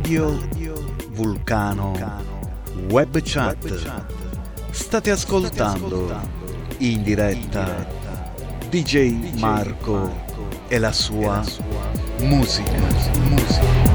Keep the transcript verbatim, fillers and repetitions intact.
Radio Vulcano Web Chat. State ascoltando in diretta D J Marco e la sua musica. musica.